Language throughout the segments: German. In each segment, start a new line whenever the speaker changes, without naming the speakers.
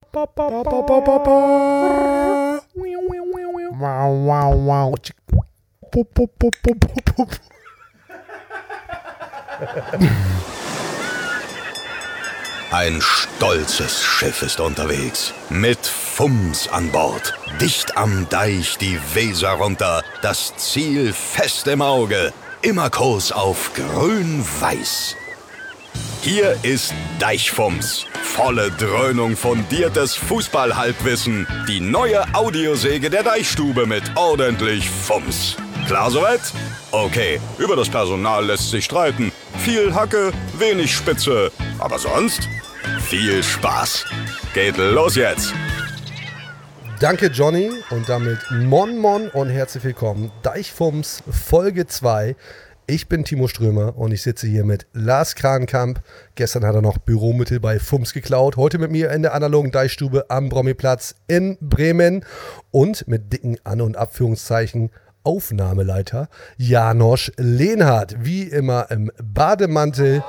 Ein stolzes Schiff ist unterwegs, mit Fums an Bord. Dicht am Deich die Weser runter, das Ziel fest im Auge, immer Kurs auf grün-weiß. Hier ist Deichfums, volle Dröhnung fundiertes Fußballhalbwissen. Die neue Audiosäge der Deichstube mit ordentlich Fums. Klar soweit? Okay, über das Personal lässt sich streiten. Viel Hacke, wenig Spitze. Aber sonst viel Spaß. Geht los jetzt.
Danke Johnny und damit Mon und herzlich willkommen. Deichfums Folge 2. Ich bin Timo Strömer und ich sitze hier mit Lars Krankamp. Gestern hat er noch Büromittel bei Fums geklaut. Heute mit mir in der analogen Deichstube am Brommiplatz in Bremen und mit dicken An- und Abführungszeichen Aufnahmeleiter Janosch Lehnhardt. Wie immer im Bademantel.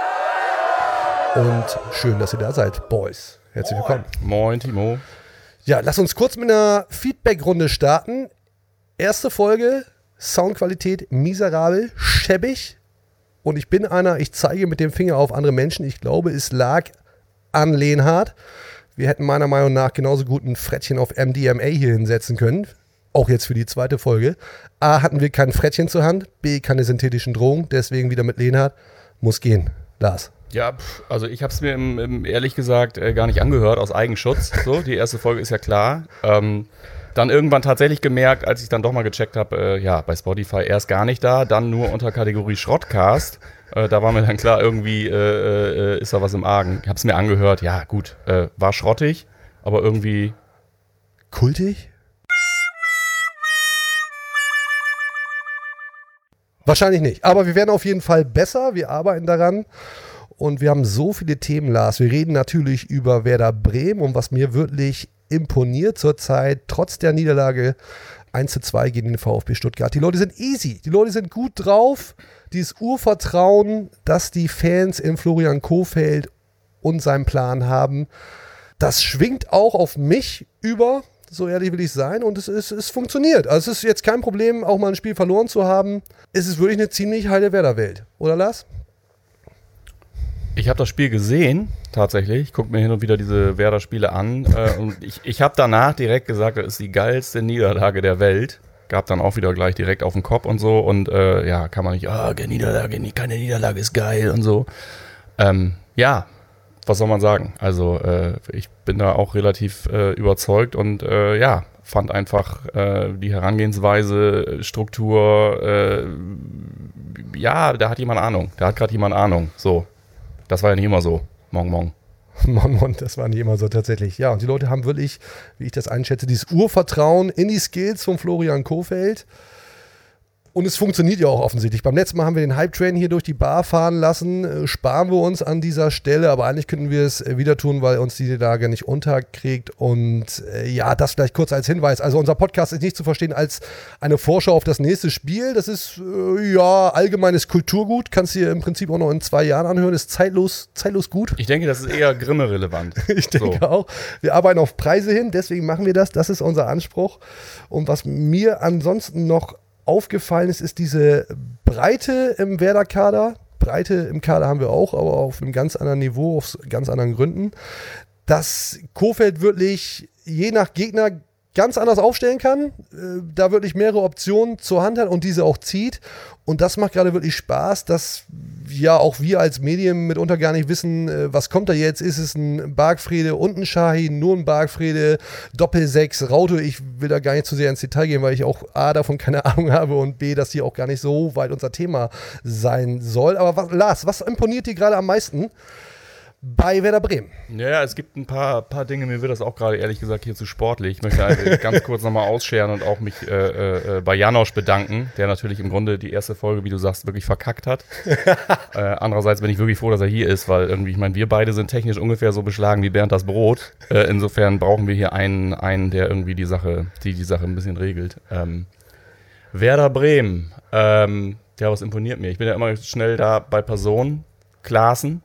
Und schön, dass ihr da seid, Boys. Herzlich willkommen.
Moin, Timo.
Ja, lass uns kurz mit einer Feedback-Runde starten. Erste Folge, Soundqualität miserabel, schäbig. Und ich bin einer, ich zeige mit dem Finger auf andere Menschen. Ich glaube, es lag an Lehnhardt. Wir hätten meiner Meinung nach genauso gut ein Frettchen auf MDMA hier hinsetzen können. Auch jetzt für die zweite Folge. A, hatten wir kein Frettchen zur Hand. B, keine synthetischen Drogen. Deswegen wieder mit Lehnhardt. Muss gehen. Lars.
Ja, also ich habe es mir ehrlich gesagt gar nicht angehört, aus Eigenschutz. So, die erste Folge ist ja klar. Dann irgendwann tatsächlich gemerkt, als ich dann doch mal gecheckt habe, bei Spotify erst gar nicht da, dann nur unter Kategorie Schrottcast. Da war mir dann klar, irgendwie ist da was im Argen. Ich habe es mir angehört, ja gut, war schrottig, aber irgendwie...
Kultig? Wahrscheinlich nicht, aber wir werden auf jeden Fall besser, wir arbeiten daran. Und wir haben so viele Themen, Lars. Wir reden natürlich über Werder Bremen und was mir wirklich imponiert zurzeit, trotz der Niederlage 1:2 gegen den VfB Stuttgart. Die Leute sind easy, die Leute sind gut drauf. Dieses Urvertrauen, das die Fans in Florian Kohfeldt und seinem Plan haben, das schwingt auch auf mich über, so ehrlich will ich sein. Und es funktioniert. Also es ist jetzt kein Problem, auch mal ein Spiel verloren zu haben. Es ist wirklich eine ziemlich heile Werder-Welt. Oder Lars?
Ich habe das Spiel gesehen, tatsächlich. Ich gucke mir hin und wieder diese Werder-Spiele an. Und ich habe danach direkt gesagt, das ist die geilste Niederlage der Welt. Gab dann auch wieder gleich direkt auf den Kopf und so. Und kann man nicht, keine Niederlage ist geil und so. Was soll man sagen? Also ich bin da auch relativ überzeugt und fand einfach die Herangehensweise, Struktur, da hat jemand Ahnung. Da hat gerade jemand Ahnung. So. Das war ja nicht immer so. Mong.
Mon, das war nicht immer so tatsächlich. Ja, und die Leute haben wirklich, wie ich das einschätze, dieses Urvertrauen in die Skills von Florian Kohfeldt. Und es funktioniert ja auch offensichtlich. Beim letzten Mal haben wir den Hype-Train hier durch die Bar fahren lassen. Sparen wir uns an dieser Stelle, aber eigentlich könnten wir es wieder tun, weil uns die Lage nicht unterkriegt. Und das vielleicht kurz als Hinweis. Also unser Podcast ist nicht zu verstehen als eine Vorschau auf das nächste Spiel. Das ist allgemeines Kulturgut. Kannst du dir im Prinzip auch noch in 2 Jahren anhören. Ist zeitlos gut.
Ich denke, das ist eher Grimme-relevant.
Ich denke auch. Wir arbeiten auf Preise hin, deswegen machen wir das. Das ist unser Anspruch. Und was mir ansonsten noch aufgefallen ist diese Breite im Werder-Kader. Breite im Kader haben wir auch, aber auf einem ganz anderen Niveau, aus ganz anderen Gründen. Dass Kohfeldt wirklich je nach Gegner ganz anders aufstellen kann, da wirklich mehrere Optionen zur Hand hat und diese auch zieht. Und das macht gerade wirklich Spaß, dass ja auch wir als Medien mitunter gar nicht wissen, was kommt da jetzt? Ist es ein Bargfrede und ein Shahin, nur ein Bargfrede, Doppel-6, Raute? Ich will da gar nicht zu sehr ins Detail gehen, weil ich auch A, davon keine Ahnung habe und B, dass hier auch gar nicht so weit unser Thema sein soll. Aber Lars, was imponiert dir gerade am meisten bei Werder Bremen?
Ja, es gibt ein paar Dinge, mir wird das auch gerade ehrlich gesagt hier zu sportlich. Ich möchte also ganz kurz nochmal ausscheren und auch mich bei Janosch bedanken, der natürlich im Grunde die erste Folge, wie du sagst, wirklich verkackt hat. Andererseits bin ich wirklich froh, dass er hier ist, weil irgendwie, ich meine, wir beide sind technisch ungefähr so beschlagen wie Bernd das Brot. Insofern brauchen wir hier einen, der irgendwie die Sache ein bisschen regelt. Werder Bremen, was imponiert mir? Ich bin ja immer schnell da bei Personen. Klaassen,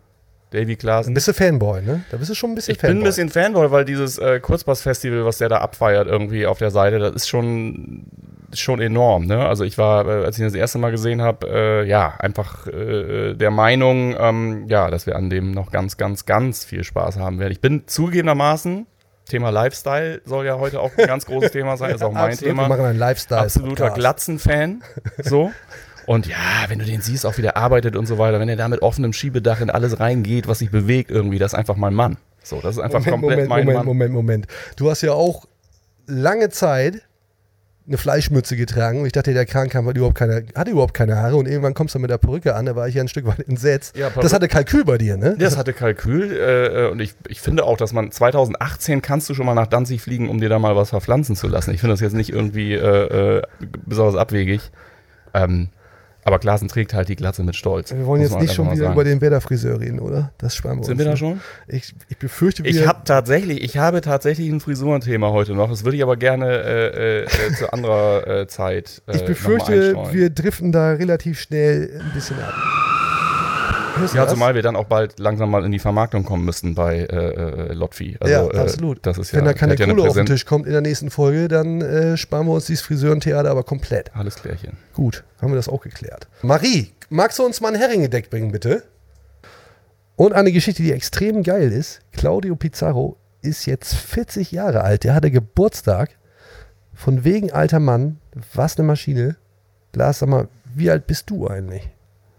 Davy Klaassen.
Ein bisschen Fanboy, ne? Da bist du schon ein bisschen
Fanboy. Ich bin ein bisschen Fanboy, weil dieses Kurzpass-Festival, was der da abfeiert irgendwie auf der Seite, das ist schon enorm, ne? Also ich war, als ich ihn das erste Mal gesehen habe, einfach der Meinung, dass wir an dem noch ganz, ganz, ganz viel Spaß haben werden. Ich bin zugegebenermaßen, Thema Lifestyle soll ja heute auch ein ganz großes Thema sein, ist auch mein
Absolut,
Thema.
Wir machen einen Lifestyle.
Absoluter Glatzen-Fan, so. Und ja, wenn du den siehst, auch wie der arbeitet und so weiter, wenn er da mit offenem Schiebedach in alles reingeht, was sich bewegt irgendwie, das ist einfach mein Mann. So, das ist einfach komplett mein Mann.
Moment. Du hast ja auch lange Zeit eine Fleischmütze getragen und ich dachte, der Krankham hatte überhaupt keine Haare und irgendwann kommst du mit der Perücke an, da war ich ja ein Stück weit entsetzt. Ja, das hatte Kalkül bei dir, ne?
Das hatte Kalkül und ich finde auch, dass man 2018 kannst du schon mal nach Danzig fliegen, um dir da mal was verpflanzen zu lassen. Ich finde das jetzt nicht irgendwie besonders abwegig. Aber Klaassen trägt halt die Glatze mit Stolz.
Wir wollen jetzt nicht schon wieder über den Werder-Friseur reden, oder? Das sparen wir uns.
Sind wir da schon?
Ich befürchte,
ich habe tatsächlich ein Frisurenthema heute noch. Das würde ich aber gerne zu anderer Zeit
ich befürchte, wir driften da relativ schnell ein bisschen ab.
Ja, zumal wir dann auch bald langsam mal in die Vermarktung kommen müssten bei Lotfi. Also,
ja, absolut.
Das ist
Wenn da keine Kohle auf den Tisch kommt in der nächsten Folge, dann sparen wir uns dieses Friseurentheater aber komplett.
Alles klärchen.
Gut, haben wir das auch geklärt. Marie, magst du uns mal ein Heringedeck bringen, bitte? Und eine Geschichte, die extrem geil ist. Claudio Pizarro ist jetzt 40 Jahre alt. Der hatte Geburtstag. Von wegen alter Mann. Was eine Maschine. Lars, sag mal, wie alt bist du eigentlich?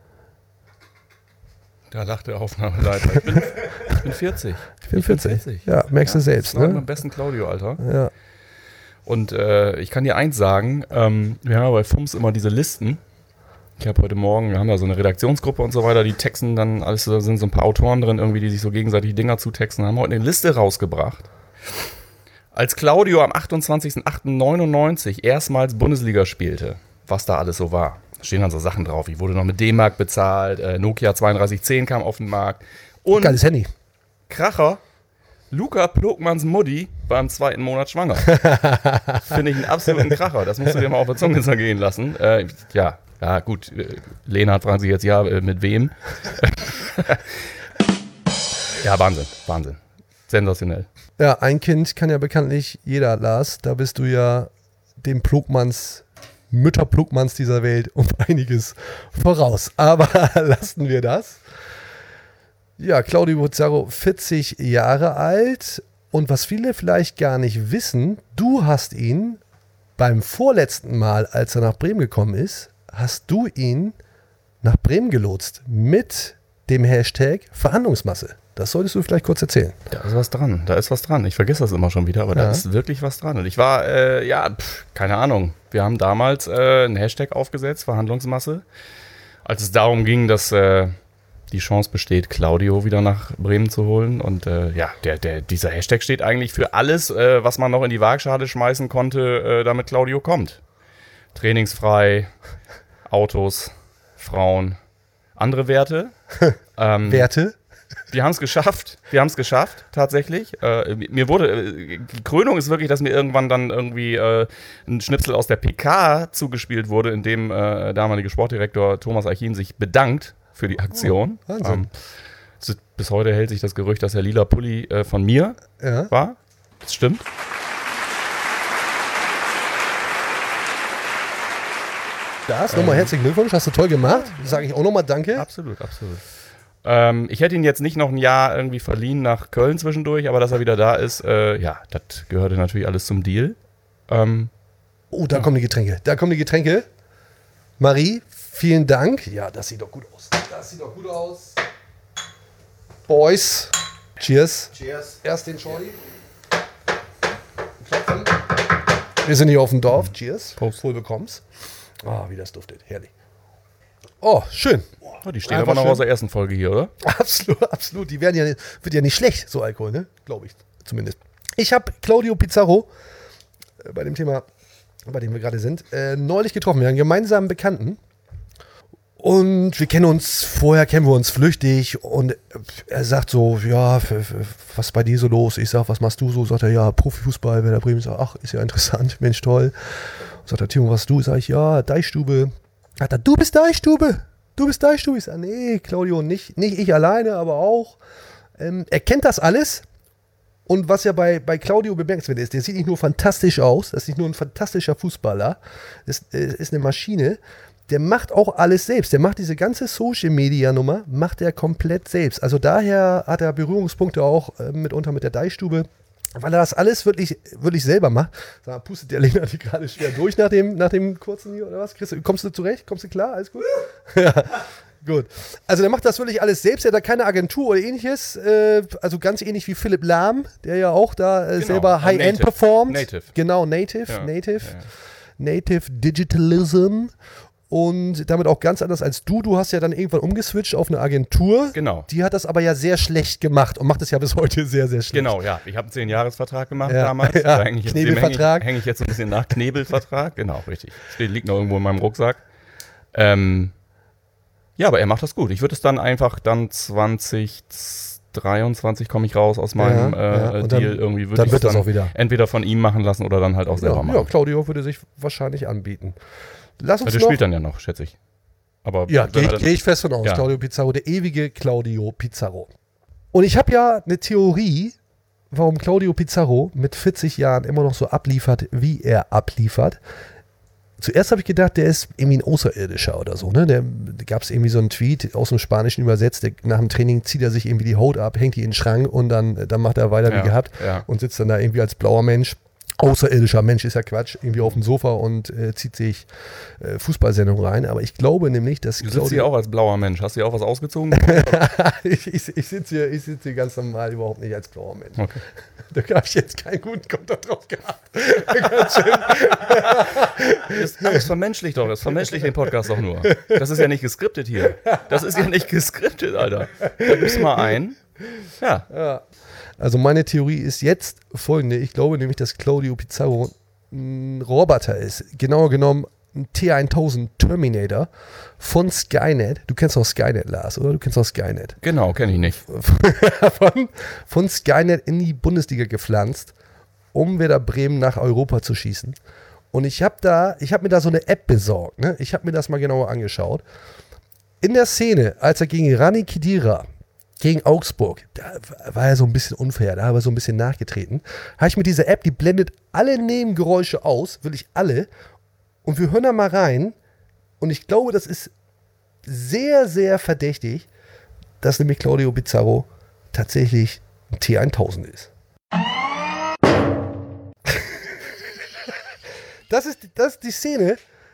Da lacht der Aufnahmeleiter. Ich bin 40.
Ich bin 40. Ja, merkst du selbst,
das war
ne?
Am besten Claudio, Alter.
Ja.
Und ich kann dir eins sagen, wir haben ja bei FUMS immer diese Listen. Ich habe heute Morgen, wir haben da so eine Redaktionsgruppe und so weiter, die texten dann alles, da sind so ein paar Autoren drin irgendwie, die sich so gegenseitig Dinger zutexten, haben heute eine Liste rausgebracht. Als Claudio am 28.08.99 erstmals Bundesliga spielte, was da alles so war. Da stehen dann so Sachen drauf. Ich wurde noch mit D-Mark bezahlt. Nokia 3210 kam auf den Markt. Und
geiles Handy.
Kracher, Luca Plogmanns Mutti war im 2. Monat schwanger. Finde ich einen absoluten Kracher. Das musst du dir mal auf der Zunge zergehen lassen. Ja, gut. Lena fragt sich jetzt, mit wem? Ja, Wahnsinn. Sensationell.
Ja, ein Kind kann ja bekanntlich jeder, Lars. Da bist du ja dem Mütter Plugmanns dieser Welt um einiges voraus. Aber lassen wir das. Ja, Claudio Pizarro, 40 Jahre alt. Und was viele vielleicht gar nicht wissen, du hast ihn beim vorletzten Mal, als er nach Bremen gekommen ist, hast du ihn nach Bremen gelotst mit dem Hashtag Verhandlungsmasse. Das solltest du vielleicht kurz erzählen.
Da ist was dran. Ich vergesse das immer schon wieder, aber da ist wirklich was dran. Und ich war, keine Ahnung. Wir haben damals einen Hashtag aufgesetzt, Verhandlungsmasse, als es darum ging, dass die Chance besteht, Claudio wieder nach Bremen zu holen. Und dieser Hashtag steht eigentlich für alles, was man noch in die Waagschale schmeißen konnte, damit Claudio kommt. Trainingsfrei, Autos, Frauen, andere Werte.
Werte?
Wir haben es geschafft, tatsächlich. Die Krönung ist wirklich, dass mir irgendwann dann irgendwie ein Schnipsel aus der PK zugespielt wurde, in dem damalige Sportdirektor Thomas Eichin sich bedankt für die Aktion.
Oh, Wahnsinn.
Bis heute hält sich das Gerücht, dass der lila Pulli von mir war. Das stimmt.
Das nochmal herzlichen Glückwunsch, hast du toll gemacht. Sage ich auch nochmal danke.
Absolut. Ich hätte ihn jetzt nicht noch ein Jahr irgendwie verliehen nach Köln zwischendurch, aber dass er wieder da ist, das gehörte natürlich alles zum Deal.
Da kommen die Getränke. Marie, vielen Dank. Ja, das sieht doch gut aus. Boys, cheers. Erst den Shorty. Klopfen. Wir sind hier auf dem Dorf. Cheers.
Prost.
Wohl bekommst. Wie das duftet. Herrlich. Oh, schön.
Die stehen aber noch aus der ersten Folge hier, oder?
Absolut. Die wird ja nicht schlecht, so Alkohol, ne? Glaube ich zumindest. Ich habe Claudio Pizarro bei dem Thema, bei dem wir gerade sind, neulich getroffen. Wir haben einen gemeinsamen Bekannten. Und vorher kennen wir uns flüchtig. Und er sagt so, ja, was ist bei dir so los? Ich sag, was machst du so? Sagt er, ja, Profifußball, Werder Bremen. Ich sag, ach, ist ja interessant, Mensch, toll. Sagt er, Timo, was du? Sag ich, ja, Deichstube. Sagt er, du bist Deichstube? du bist Deichstube. Ich sage, nee, Claudio, nicht ich alleine, aber auch. Er kennt das alles. Und was ja bei Claudio bemerkenswert ist, der sieht nicht nur fantastisch aus, das ist nicht nur ein fantastischer Fußballer, das ist eine Maschine, der macht auch alles selbst. Der macht diese ganze Social-Media-Nummer, macht er komplett selbst. Also daher hat er Berührungspunkte auch mitunter mit der Deichstube, weil er das alles wirklich, wirklich selber macht. Sag mal, pustet der Lena die gerade schwer durch nach dem kurzen hier oder was? Kommst du zurecht? Kommst du klar? Alles gut? Ja. Gut. Also der macht das wirklich alles selbst, er hat da keine Agentur oder ähnliches, also ganz ähnlich wie Philipp Lahm, der ja auch da selber High-End performt.
Native.
Genau, Native. Native Digitalism und damit auch ganz anders als du. Du hast ja dann irgendwann umgeswitcht auf eine Agentur.
Genau.
Die hat das aber ja sehr schlecht gemacht und macht es ja bis heute sehr, sehr schlecht.
Genau, ja. Ich habe einen 10-Jahres-Vertrag gemacht damals.
Ja.
Da
Knebelvertrag.
Hänge ich jetzt ein bisschen nach. Knebelvertrag, genau, richtig. Liegt noch irgendwo in meinem Rucksack. Ja, aber er macht das gut. Ich würde es dann einfach 2023 komme ich raus aus meinem Deal. Irgendwie würde ich es
das auch wieder
entweder von ihm machen lassen oder dann halt auch selber machen.
Ja, Claudio würde sich wahrscheinlich anbieten. Lass uns
der spielt dann ja noch, schätze ich. Aber
ja, gehe ich fest von aus.
Ja.
Claudio Pizarro, der ewige Claudio Pizarro. Und ich habe ja eine Theorie, warum Claudio Pizarro mit 40 Jahren immer noch so abliefert, wie er abliefert. Zuerst habe ich gedacht, der ist irgendwie ein Außerirdischer oder so. Ne? Da gab es irgendwie so einen Tweet aus dem Spanischen übersetzt, nach dem Training zieht er sich irgendwie die Haut ab, hängt die in den Schrank und dann macht er weiter wie gehabt und sitzt dann da irgendwie als blauer Mensch. Außerirdischer Mensch ist ja Quatsch, irgendwie auf dem Sofa und zieht sich Fußballsendungen rein. Aber ich glaube nämlich, dass
du sitzt hier auch als blauer Mensch. Hast du hier auch was ausgezogen?
ich sitze hier ganz normal überhaupt nicht als blauer Mensch.
Okay.
Da habe ich jetzt keinen guten Konter drauf gehabt.
Das vermenschlicht doch. Das vermenschlicht den Podcast doch nur. Das ist ja nicht geskriptet hier. Das ist ja nicht geskriptet, Alter. Da gibst du mal ein. Ja.
Also meine Theorie ist jetzt folgende. Ich glaube nämlich, dass Claudio Pizarro ein Roboter ist. Genauer genommen ein T1000 Terminator von Skynet. Du kennst auch Skynet, Lars, oder? Du kennst auch Skynet.
Genau, kenne ich nicht.
von Skynet in die Bundesliga gepflanzt, um Werder Bremen nach Europa zu schießen. Und ich habe mir da so eine App besorgt. Ne? Ich habe mir das mal genauer angeschaut. In der Szene, als er gegen Rani Khedira gegen Augsburg, da war er so ein bisschen unfair, da habe er so ein bisschen nachgetreten, habe ich mit dieser App, die blendet alle Nebengeräusche aus, wirklich alle, und wir hören da mal rein und ich glaube, das ist sehr, sehr verdächtig, dass nämlich Claudio Pizarro tatsächlich ein T1000 ist. Das ist die Szene,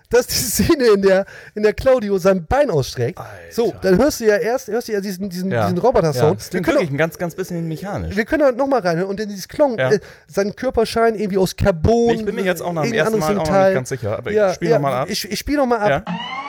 in der Claudio sein Bein ausstreckt.
Alter.
So, dann hörst du ja diesen Roboter-Sound.
Das klingt wirklich ein ganz, ganz bisschen mechanisch.
Wir können da nochmal reinhören und dann dieses Klong, sein Körperschein irgendwie aus Carbon.
Ich bin mir jetzt auch nach dem ersten Mal auch noch nicht ganz sicher, aber ich spiele nochmal ab.
Ich spiele nochmal ab.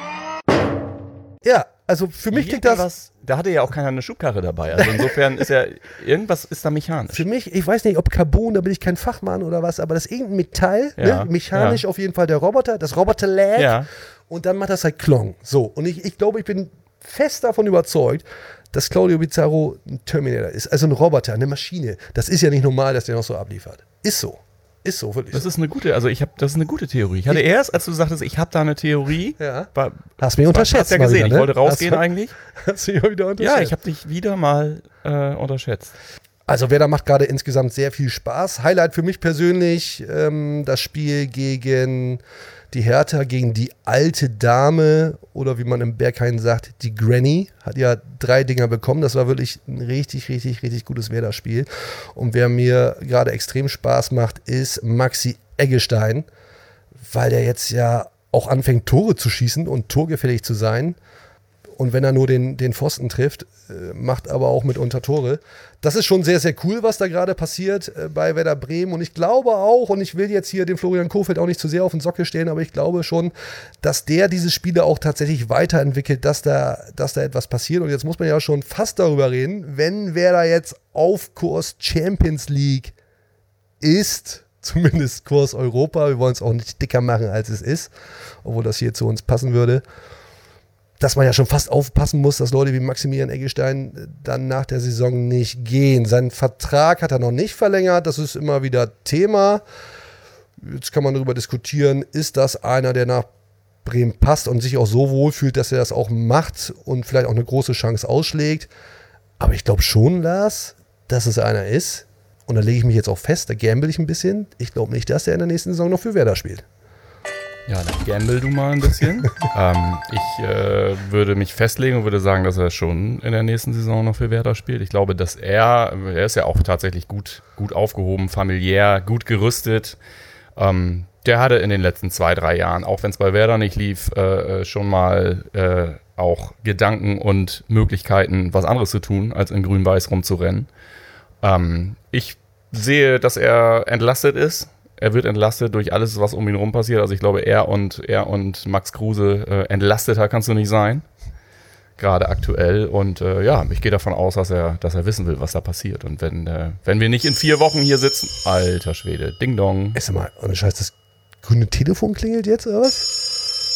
Ja, also für mich klingt das...
Da hatte ja auch keiner eine Schubkarre dabei. Also insofern ist ja, irgendwas ist da mechanisch.
Für mich, ich weiß nicht, ob Carbon, da bin ich kein Fachmann oder was, aber das ist irgendein Metall, mechanisch auf jeden Fall der Roboter, das Roboter-Lag und dann macht das halt Klong. So, und ich glaube, ich bin fest davon überzeugt, dass Claudio Pizarro ein Terminator ist, also ein Roboter, eine Maschine. Das ist ja nicht normal, dass der noch so abliefert. Ist so. Ist so, wirklich.
Das ist eine gute, das ist eine gute Theorie. Ich hatte erst, als du sagtest, ich habe da eine Theorie.
Ja. Hast mich unterschätzt.
Hast ja gesehen,
wieder, ne?
Ich wollte rausgehen eigentlich.
Hast du mich wieder unterschätzt?
Ja, ich habe dich wieder mal unterschätzt.
Also Werder macht gerade insgesamt sehr viel Spaß. Highlight für mich persönlich, das Spiel gegen die Hertha, gegen die alte Dame oder wie man im Berghain sagt, die Granny, hat ja 3 Dinger bekommen. Das war wirklich ein richtig, richtig, richtig gutes Werder-Spiel. Und wer mir gerade extrem Spaß macht, ist Maxi Eggestein, weil der jetzt ja auch anfängt, Tore zu schießen und torgefährlich zu sein. Und wenn er nur den Pfosten trifft, macht aber auch mitunter Tore. Das ist schon sehr, sehr cool, was da gerade passiert bei Werder Bremen. Und ich glaube auch, und ich will jetzt hier den Florian Kohfeldt auch nicht zu sehr auf den Sockel stellen, aber ich glaube schon, dass der diese Spiele auch tatsächlich weiterentwickelt, dass da etwas passiert. Und jetzt muss man ja schon fast darüber reden, wenn Werder jetzt auf Kurs Champions League ist, zumindest Kurs Europa, wir wollen es auch nicht dicker machen, als es ist, obwohl das hier zu uns passen würde, dass man ja schon fast aufpassen muss, dass Leute wie Maximilian Eggestein dann nach der Saison nicht gehen. Seinen Vertrag hat er noch nicht verlängert, das ist immer wieder Thema. Jetzt kann man darüber diskutieren, ist das einer, der nach Bremen passt und sich auch so wohlfühlt, dass er das auch macht und vielleicht auch eine große Chance ausschlägt. Aber ich glaube schon, Lars, dass es einer ist. Und da lege ich mich jetzt auch fest, da gamble ich ein bisschen. Ich glaube nicht, dass er in der nächsten Saison noch für Werder spielt.
Ja, dann gamble du mal ein bisschen. Ich würde mich festlegen und würde sagen, dass er schon in der nächsten Saison noch für Werder spielt. Ich glaube, dass er ist ja auch tatsächlich gut aufgehoben, familiär, gut gerüstet. Der hatte in den letzten 2-3 Jahren, auch wenn es bei Werder nicht lief, schon mal auch Gedanken und Möglichkeiten, was anderes zu tun, als in Grün-Weiß rumzurennen. Ich sehe, dass er entlastet ist. Er wird entlastet durch alles, was um ihn rum passiert. Also ich glaube, er und Max Kruse entlasteter kannst du nicht sein. Gerade aktuell. Und ich gehe davon aus, dass er wissen will, was da passiert. Und wenn wir nicht in 4 Wochen hier sitzen, alter Schwede, Ding Dong.
Sag mal, ohne Scheiß, das grüne Telefon klingelt jetzt, oder was?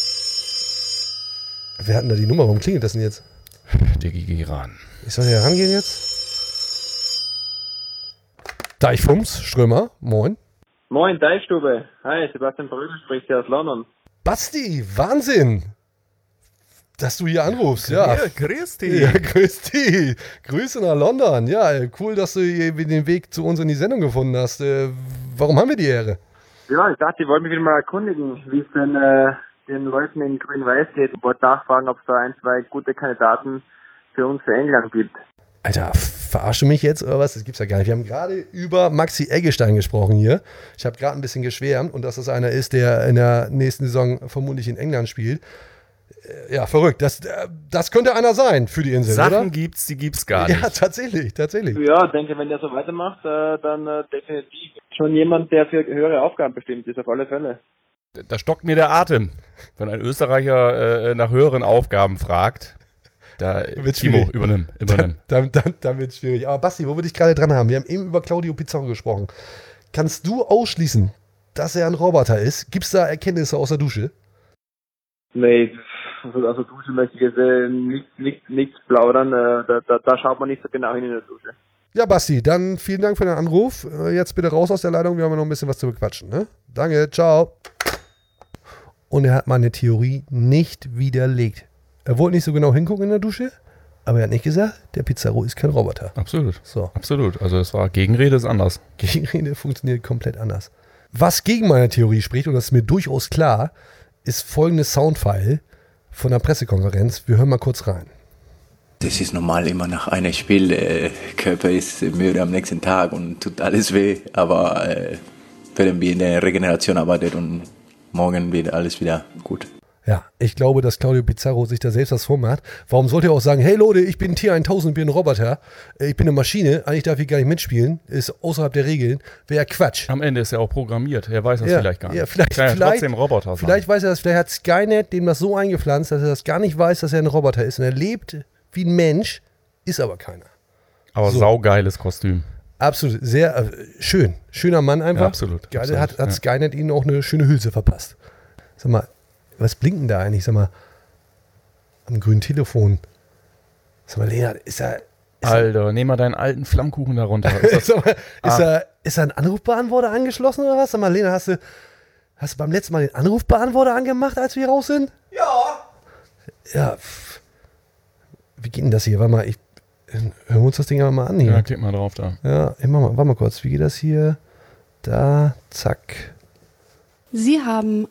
Wer hat denn da die Nummer? Warum klingelt das denn jetzt?
Diggi, geh ran.
Ich soll hier rangehen jetzt? Deichfums, Strömer, moin.
Moin, Deichstube. Hi, Sebastian Brögel spricht hier aus London.
Basti, Wahnsinn, dass du hier anrufst. Ja,
grüß dich.
Ja, grüß dich. Grüße nach London. Ja, cool, dass du hier den Weg zu uns in die Sendung gefunden hast. Warum haben wir die Ehre?
Ja, ich dachte, ich wollte mich wieder mal erkundigen, wie es denn den Leuten in Grün-Weiß geht. Ich wollte nachfragen, ob es da 1-2 gute Kandidaten für uns für England gibt.
Alter, verarsche mich jetzt oder was? Das gibt's ja gar nicht. Wir haben gerade über Maxi Eggestein gesprochen hier. Ich habe gerade ein bisschen geschwärmt und dass das einer ist, der in der nächsten Saison vermutlich in England spielt. Ja, verrückt. Das könnte einer sein für die Insel,
Sachen
oder?
gibt's, die gibt's gar nicht.
Ja, tatsächlich.
Ja, denke, wenn der so weitermacht, dann definitiv schon jemand, der für höhere Aufgaben bestimmt ist, auf alle Fälle.
Da stockt mir der Atem, wenn ein Österreicher nach höheren Aufgaben fragt. Da Timo, übernimm.
Dann wird es schwierig. Aber Basti, wo wir dich gerade dran haben, wir haben eben über Claudio Pizarro gesprochen. Kannst du ausschließen, dass er ein Roboter ist? Gibt es da Erkenntnisse aus der Dusche?
Nee, also Dusche möchte ich jetzt nichts plaudern. Da schaut man nicht so genau hin in der Dusche.
Ja, Basti, dann vielen Dank für den Anruf. Jetzt bitte raus aus der Leitung, wir haben noch ein bisschen was zu bequatschen. Ne? Danke, ciao. Und er hat meine Theorie nicht widerlegt. Er wollte nicht so genau hingucken in der Dusche, aber er hat nicht gesagt, der Pizarro ist kein Roboter.
Absolut.
So.
Absolut. Also es war Gegenrede ist anders.
Gegenrede funktioniert komplett anders. Was gegen meine Theorie spricht, und das ist mir durchaus klar, ist folgendes Soundfile von der Pressekonferenz. Wir hören mal kurz rein.
Das ist normal immer nach einem Spiel. Körper ist müde am nächsten Tag und tut alles weh. Aber werden wir in der Regeneration arbeiten und morgen wird alles wieder gut.
Ja, ich glaube, dass Claudio Pizarro sich da selbst was vormacht. Warum sollte er auch sagen, hey Leute, ich bin Tier 1000, ich bin ein Roboter, ich bin eine Maschine, eigentlich darf ich gar nicht mitspielen, ist außerhalb der Regeln, wäre ja Quatsch.
Am Ende ist er auch programmiert, er weiß das vielleicht gar nicht.
Ja, vielleicht
kann ja trotzdem Roboter sein.
Vielleicht weiß er das, vielleicht hat Skynet dem das so eingepflanzt, dass er das gar nicht weiß, dass er ein Roboter ist. Und er lebt wie ein Mensch, ist aber keiner.
Aber so. Saugeiles Kostüm.
Absolut, sehr schön. Schöner Mann einfach.
Ja, absolut.
Geil,
absolut,
hat
ja.
Skynet ihnen auch eine schöne Hülse verpasst. Sag mal, was blinkt denn da eigentlich? Sag mal, am grünen Telefon. Sag mal, Lena,
Alter, nehm mal deinen alten Flammkuchen da runter.
Ist da ein Anrufbeantworter angeschlossen oder was? Sag mal, Lena, hast du beim letzten Mal den Anrufbeantworter angemacht, als wir hier raus sind? Ja. Ja. Wie geht denn das hier? Warte mal, hören wir uns das Ding aber mal an hier.
Ja, klick mal drauf da.
Ja, warte mal kurz. Wie geht das hier? Da, zack.
Sie haben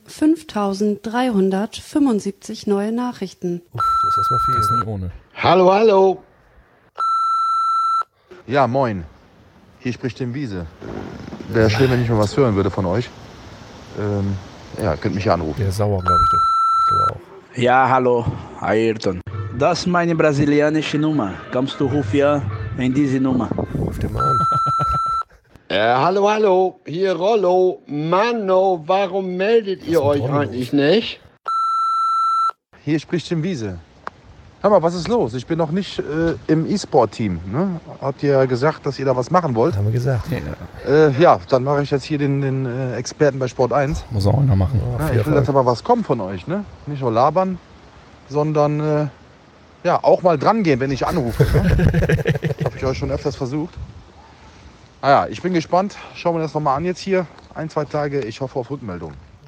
5.375 neue Nachrichten.
Uff, das ist erstmal viel.
Das ist nicht ohne.
Hallo, hallo. Ja, moin. Hier spricht Tim Wiese. Wäre schön, wenn ich mal was hören würde von euch. Könnt mich ja anrufen.
Der ist sauer, glaube ich. Ich glaube auch.
Ja, hallo, Ayrton. Das ist meine brasilianische Nummer. Kannst du rufen in diese Nummer?
Ruf den mal an.
Hallo, hallo. Hier Rollo. Mano, warum meldet ihr euch eigentlich nicht? Hier spricht Tim Wiese. Hör mal, was ist los? Ich bin noch nicht im E-Sport-Team. Ne? Habt ihr gesagt, dass ihr da was machen wollt?
Haben wir gesagt.
Dann mache ich jetzt hier den Experten bei Sport 1.
Muss er auch noch machen.
Ja, ich will, dass aber was kommt von euch. Ne? Nicht nur labern, sondern auch mal dran gehen, wenn ich anrufe. Ne? Habe ich euch schon öfters versucht. Ich bin gespannt. Schauen wir das nochmal an jetzt hier. 1-2 Tage. Ich hoffe auf Rückmeldung.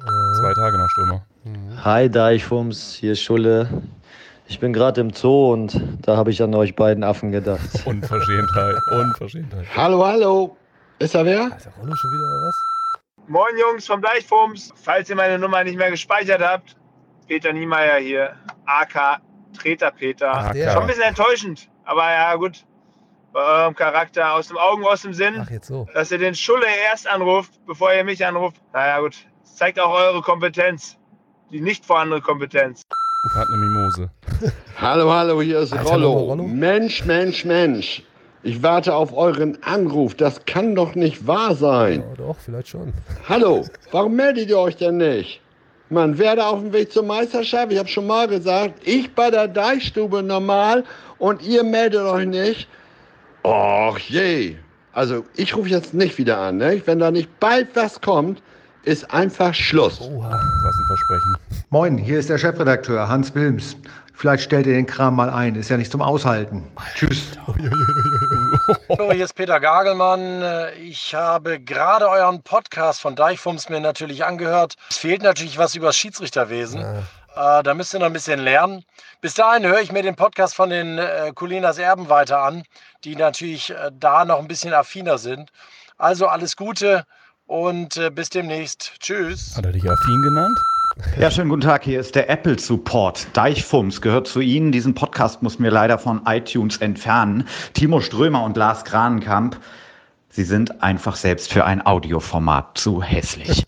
2 Tage nach Stürmer.
Hi Deichfums, hier ist Schulle. Ich bin gerade im Zoo und da habe ich an euch beiden Affen gedacht.
Unverschämtheit.
Hallo. Ist da wer?
Ist der Rollo schon wieder oder was?
Moin Jungs vom Deichfums. Falls ihr meine Nummer nicht mehr gespeichert habt, Peter Niemeyer hier, AK Treter Peter.
Ach, der.
Schon ein bisschen enttäuschend, aber ja gut. Bei eurem Charakter aus dem Augen, aus dem Sinn.
Ach, jetzt so.
Dass ihr den Schulle erst anruft, bevor ihr mich anruft. Naja gut, das zeigt auch eure Kompetenz. Die nicht vorhandene Kompetenz.
Hat eine Mimose.
Hallo, hier ist
Alter,
Rollo.
Rollo.
Mensch. Ich warte auf euren Anruf. Das kann doch nicht wahr sein.
Ja, doch, vielleicht schon.
Hallo, warum meldet ihr euch denn nicht? Man werde auf dem Weg zur Meisterschaft. Ich habe schon mal gesagt, ich bei der Deichstube normal und ihr meldet euch nicht. Och je. Also ich rufe jetzt nicht wieder an. Ne? Wenn da nicht bald was kommt, ist einfach Schluss.
Oha.
Was ein Versprechen.
Moin, hier ist der Chefredakteur Hans Wilms. Vielleicht stellt ihr den Kram mal ein, ist ja nicht zum Aushalten. Tschüss.
Hallo, hier ist Peter Gagelmann. Ich habe gerade euren Podcast von Deichfums mir natürlich angehört. Es fehlt natürlich was über das Schiedsrichterwesen. Da müsst ihr noch ein bisschen lernen. Bis dahin höre ich mir den Podcast von den Colinas Erben weiter an, die natürlich da noch ein bisschen affiner sind. Also alles Gute und bis demnächst. Tschüss.
Hat er dich affin genannt?
Ja, schönen guten Tag, hier ist der Apple Support. Deichfums gehört zu Ihnen. Diesen Podcast muss mir leider von iTunes entfernen. Timo Strömer und Lars Kranenkamp, Sie sind einfach selbst für ein Audioformat zu hässlich.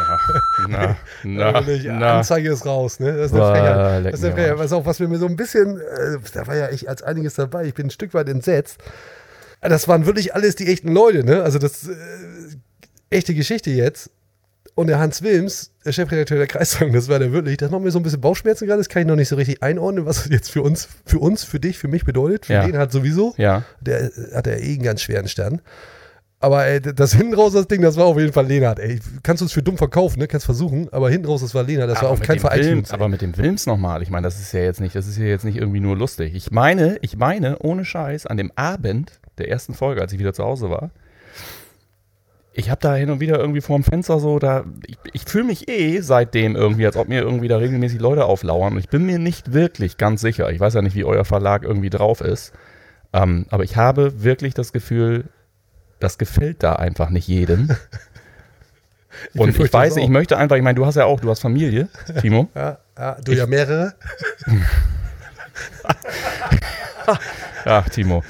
Anzeige ist raus, ne? Das ist eine Frechheit. Das ist eine Frechheit. Was auch, was mir so ein bisschen, da war ja ich als einiges dabei, ich bin ein Stück weit entsetzt. Das waren wirklich alles die echten Leute, ne? Also das echte Geschichte jetzt. Und der Hans Wilms, der Chefredakteur der Kreiszeitung, das war der wirklich, das macht mir so ein bisschen Bauchschmerzen gerade, das kann ich noch nicht so richtig einordnen, was das jetzt für uns, für dich, für mich bedeutet. Für den halt sowieso. Ja. Der hat ja eh einen ganz schweren Stern. Aber ey, das hinten raus, das Ding, das war auf jeden Fall Lenart. Ey, kannst du es für dumm verkaufen, ne? Kannst versuchen, aber hinten raus, das war Lenart. Das war auf keinen Fall iTunes.
Aber mit dem Wilms nochmal, ich meine, das ist ja jetzt nicht irgendwie nur lustig. Ich meine, ohne Scheiß, an dem Abend der ersten Folge, als ich wieder zu Hause war, ich habe da hin und wieder irgendwie vorm Fenster so, ich fühle mich seitdem irgendwie, als ob mir irgendwie da regelmäßig Leute auflauern. Und ich bin mir nicht wirklich ganz sicher. Ich weiß ja nicht, wie euer Verlag irgendwie drauf ist. Aber ich habe wirklich das Gefühl, das gefällt da einfach nicht jedem. Und ich weiß nicht, ich möchte einfach, ich meine, du hast Familie, Timo.
Ja, du ja mehrere.
Ach, Timo.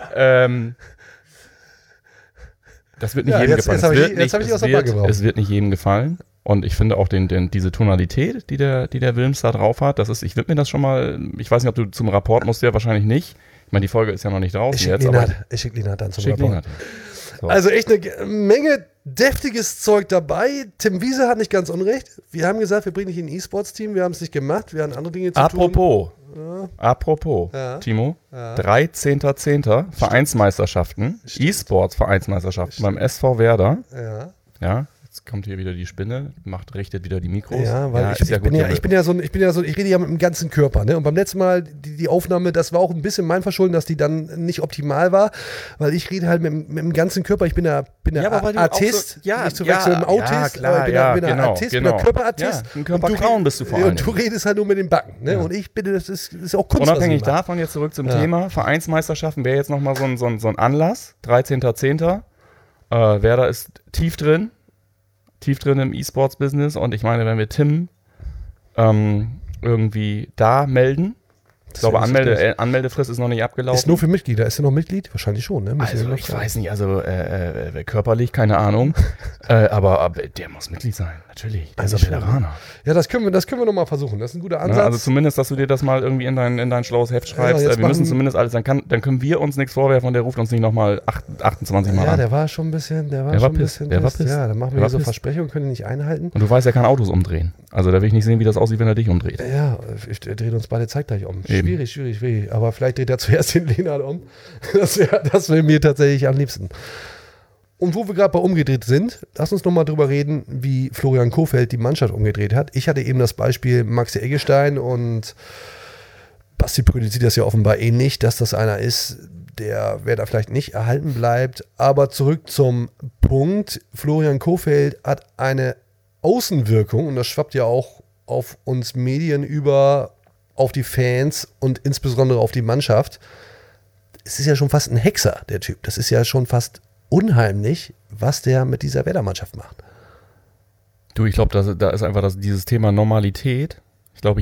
Das wird nicht jedem gefallen. Es wird nicht jedem gefallen. Und ich finde auch diese Tonalität, die der Wilms da drauf hat, ich würde mir das schon mal, ich weiß nicht, ob du zum Rapport musst, ja wahrscheinlich nicht. Ich meine, die Folge ist ja noch nicht draußen jetzt.
Ich schicke Lenart dann zum Rapport. So. Also echt eine Menge deftiges Zeug dabei. Tim Wiese hat nicht ganz unrecht. Wir haben gesagt, wir bringen dich in ein E-Sports-Team. Wir haben es nicht gemacht. Wir haben andere Dinge zu tun. Apropos, Timo, 13.10. Vereinsmeisterschaften, E-Sports-Vereinsmeisterschaften beim SV Werder. Ja, jetzt kommt hier wieder die Spinne, richtet wieder die Mikros. Ja, weil ich rede ja mit dem ganzen Körper, ne? Und beim letzten Mal, die Aufnahme, das war auch ein bisschen mein Verschulden, dass die dann nicht optimal war, weil ich rede halt mit dem ganzen Körper. Ich bin der Artist, nicht zu wechseln mit dem Autist, aber ich bin der Artist, bin der Körperartist.
Ein Körperclown bist du vor allem.
Und du redest halt nur mit den Backen, ne? Und ich bitte, das ist auch Kunst.
Unabhängig davon, jetzt zurück zum Thema, Vereinsmeisterschaften wäre jetzt nochmal so ein Anlass, 13.10. Werder ist tief drin im E-Sports-Business und ich meine, wenn wir Tim irgendwie da melden, ich glaube, Anmeldefrist ist noch nicht abgelaufen.
Ist nur für Mitglieder. Ist er noch Mitglied? Wahrscheinlich schon, ne?
Also ich weiß nicht, körperlich, keine Ahnung, aber der muss Mitglied sein, natürlich. Der ist ein Veteraner.
Ja, das können wir noch mal versuchen. Das ist ein guter Ansatz.
Ja, also zumindest, dass du dir das mal irgendwie in dein schlaues Heft schreibst. Wir müssen zumindest alles, dann können wir uns nichts vorwerfen und der ruft uns nicht nochmal 28 Mal an.
Ja, der war schon ein bisschen, der war pisst. Ja, dann machen wir hier so Versprechungen, können die nicht einhalten.
Und du weißt, er kann Autos umdrehen. Also da will ich nicht sehen, wie das aussieht, wenn er dich umdreht.
Ja, er dreht uns beide zeitgleich um. Schwierig. Aber vielleicht dreht er zuerst den Lenart um. Das wäre mir tatsächlich am liebsten. Und wo wir gerade bei umgedreht sind, lass uns nochmal drüber reden, wie Florian Kohfeldt die Mannschaft umgedreht hat. Ich hatte eben das Beispiel Maxi Eggestein und Basti Prügel sieht das ja offenbar ähnlich, dass das einer ist, wer da vielleicht nicht erhalten bleibt. Aber zurück zum Punkt. Florian Kohfeldt hat eine Außenwirkung, und das schwappt ja auch auf uns Medien über, auf die Fans und insbesondere auf die Mannschaft. Es ist ja schon fast ein Hexer, der Typ. Das ist ja schon fast unheimlich, was der mit dieser Werder-Mannschaft macht.
Du, ich glaube, da ist einfach dieses Thema Normalität. Ich glaube,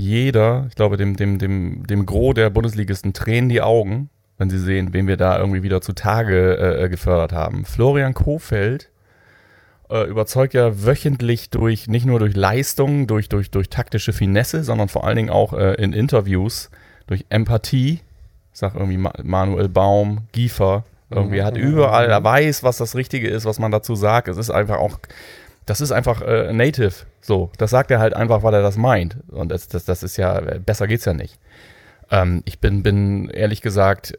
dem Gros der Bundesligisten tränen die Augen, wenn sie sehen, wen wir da irgendwie wieder zutage gefördert haben. Florian Kohfeldt überzeugt ja wöchentlich nicht nur durch Leistung, durch taktische Finesse, sondern vor allen Dingen auch in Interviews durch Empathie. Ich sag irgendwie Manuel Baum, Giefer, irgendwie hat überall, er weiß, was das Richtige ist, was man dazu sagt. Das ist einfach native. So, das sagt er halt einfach, weil er das meint. Und das ist ja, besser geht's ja nicht. Ich bin ehrlich gesagt,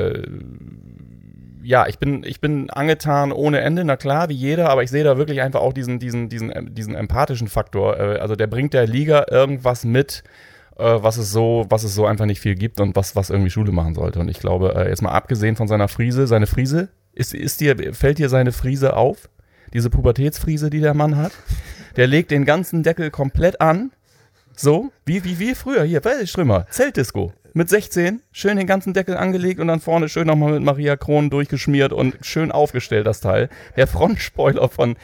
ich bin angetan ohne Ende, na klar, wie jeder, aber ich sehe da wirklich einfach auch diesen empathischen Faktor. Also der bringt der Liga irgendwas mit, was es so einfach nicht viel gibt und was irgendwie Schule machen sollte. Und ich glaube, jetzt mal abgesehen von seine Friese, fällt dir seine Friese auf? Diese Pubertätsfriese, die der Mann hat? Der legt den ganzen Deckel komplett an. So, wie früher hier, Strömer, Zeltdisco. Mit 16, schön den ganzen Deckel angelegt und dann vorne schön nochmal mit Maria Kron durchgeschmiert und schön aufgestellt, das Teil. Der Frontspoiler von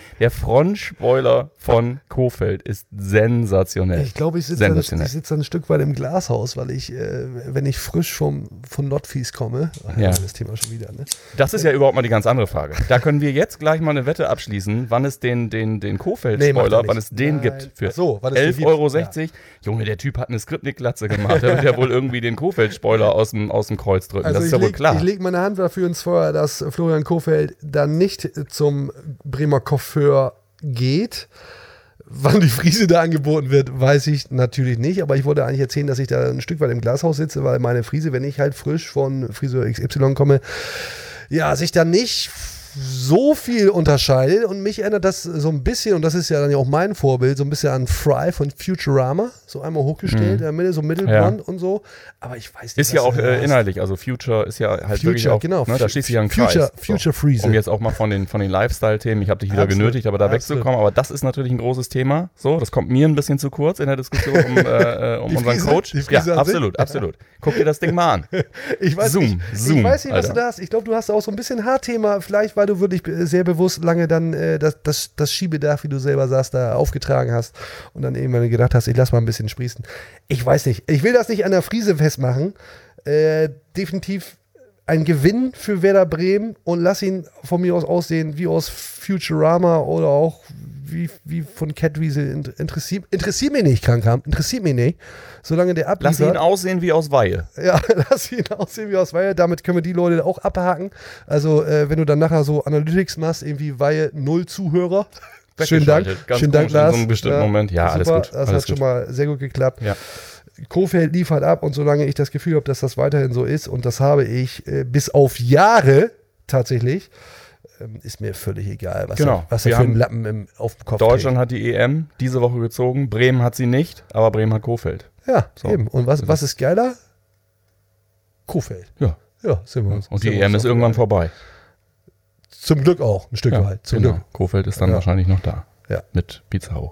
Kohfeldt ist sensationell.
Ich glaube, ich sitze ein Stück weit im Glashaus, weil ich, wenn ich frisch von Notfies komme, das Thema schon wieder, ne?
Das ist ja überhaupt mal die ganz andere Frage. Da können wir jetzt gleich mal eine Wette abschließen, wann es den Kohfeldt-Spoiler, wann es den gibt für 11,60 €. Ja. Junge, der Typ hat eine Skriptnik-Glatze gemacht. Der wird ja wohl irgendwie den Kohfeldt-Spoiler aus dem Kreuz drücken. Also das ist ja wohl klar.
Ich lege meine Hand dafür ins Feuer, dass Florian Kohfeldt dann nicht zum Bremer Coiffeur geht. Wann die Friese da angeboten wird, weiß ich natürlich nicht. Aber ich wollte eigentlich erzählen, dass ich da ein Stück weit im Glashaus sitze, weil meine Friese, wenn ich halt frisch von Friseur XY komme, ja, sich dann nicht so viel unterscheidet, und mich erinnert das so ein bisschen, und das ist ja dann ja auch mein Vorbild, so ein bisschen an Fry von Futurama, so einmal hochgestellt, in der Mitte, so mittelblond und so, aber ich weiß nicht.
Ist ja auch inhaltlich, also Future ist ja halt wirklich auch,
genau,
ne, da schließt sich ja ein Kreis.
Future Freeze.
Um jetzt auch mal von den Lifestyle-Themen, ich habe dich wieder genötigt, aber da wegzukommen, aber das ist natürlich ein großes Thema, so, das kommt mir ein bisschen zu kurz in der Diskussion um unseren Coach. Ja, absolut. Guck dir das Ding mal an.
Ich weiß nicht, was du da hast. Ich glaube, du hast auch so ein bisschen Haarthema, vielleicht, weil du wirklich sehr bewusst lange dann das Schiebedach, wie du selber sagst, da aufgetragen hast und dann irgendwann gedacht hast, ich lass mal ein bisschen sprießen. Ich weiß nicht. Ich will das nicht an der Friese festmachen. Definitiv ein Gewinn für Werder Bremen, und lass ihn von mir aus aussehen wie aus Futurama oder auch wie von Catwiesel. Interessiert mich nicht, Krankham. Interessiert mich nicht. Solange der abliefert.
Lass ihn aussehen wie aus Weihe.
Ja, lass ihn aussehen wie aus Weihe. Damit können wir die Leute auch abhaken. Also, wenn du dann nachher so Analytics machst, irgendwie Weihe 0 Zuhörer. Schönen Dank. Schönen Dank, Lars.
In so einem bestimmten Moment. Ja,
super,
alles gut.
Das hat schon mal sehr gut geklappt.
Ja.
Kohfeldt liefert ab, und solange ich das Gefühl habe, dass das weiterhin so ist, und das habe ich bis auf Jahre tatsächlich, ist mir völlig egal, was er für einen Lappen auf dem Kopf
Deutschland hat die EM diese Woche gezogen, Bremen hat sie nicht, aber Bremen hat Kohfeldt.
Ja, so. Eben. Und was ist geiler? Kohfeldt.
Ja,
sind wir uns.
Und die EM ist irgendwann vorbei.
Zum Glück auch, ein Stück weit. Zum Glück.
Kohfeldt ist dann wahrscheinlich noch da.
Ja.
Mit Pizarro.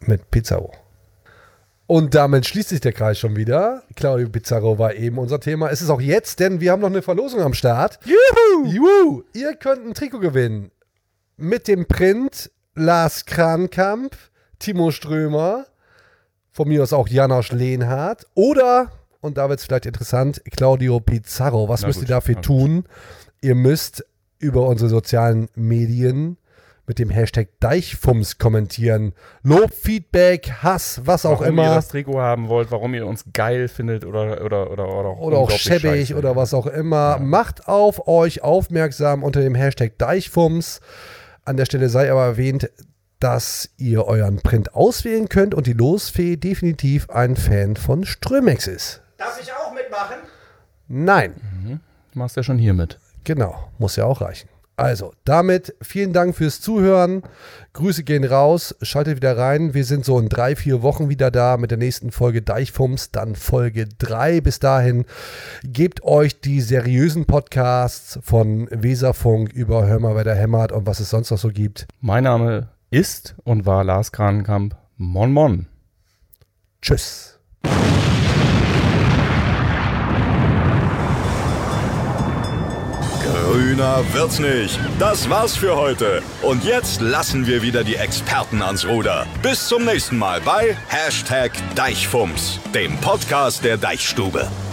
Und damit schließt sich der Kreis schon wieder. Claudio Pizarro war eben unser Thema. Es ist auch jetzt, denn wir haben noch eine Verlosung am Start. Juhu! Ihr könnt ein Trikot gewinnen. Mit dem Print Lars Krankamp, Timo Strömer, von mir aus auch Janosch Lehnhardt oder, und da wird es vielleicht interessant, Claudio Pizarro. Was müsst ihr dafür tun? Ihr müsst über unsere sozialen Medien mit dem Hashtag Deichfums kommentieren. Lob, Feedback, Hass, was auch immer.
Warum ihr das Trikot haben wollt, warum ihr uns geil findet oder
auch schäbig oder was auch immer. Ja. Macht auf euch aufmerksam unter dem Hashtag Deichfums. An der Stelle sei aber erwähnt, dass ihr euren Print auswählen könnt und die Losfee definitiv ein Fan von Strömex ist.
Darf ich auch mitmachen?
Nein.
Du machst ja schon hier mit.
Genau, muss ja auch reichen. Also, damit vielen Dank fürs Zuhören. Grüße gehen raus. Schaltet wieder rein. Wir sind so in 3-4 Wochen wieder da mit der nächsten Folge Deichfums, dann Folge 3. Bis dahin gebt euch die seriösen Podcasts von Weserfunk über Hör mal, wer da hämmert und was es sonst noch so gibt.
Mein Name ist und war Lars Kranenkamp. Mon Mon.
Tschüss.
Grüner wird's nicht. Das war's für heute. Und jetzt lassen wir wieder die Experten ans Ruder. Bis zum nächsten Mal bei #Deichfumms, dem Podcast der Deichstube.